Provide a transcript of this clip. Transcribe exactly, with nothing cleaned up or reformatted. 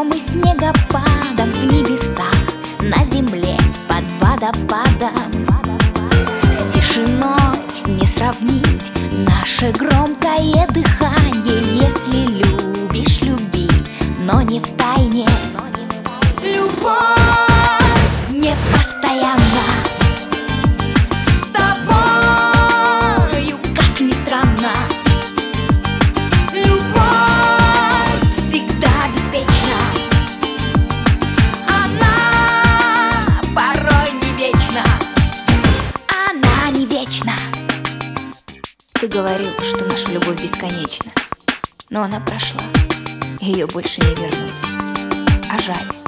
дождем и снегопадом, в небесах, на земле, под водопадом. С тишиной не сравнить наше громкое дыхание. Если любишь, люби, но не в тайне. Любовь не постоянна, с тобою, как ни странно. Любовь всегда беспечна, она порой не вечна. Она не вечна. Ты говорил, что наша любовь бесконечна, но она прошла, ее больше не вернуть. А жаль.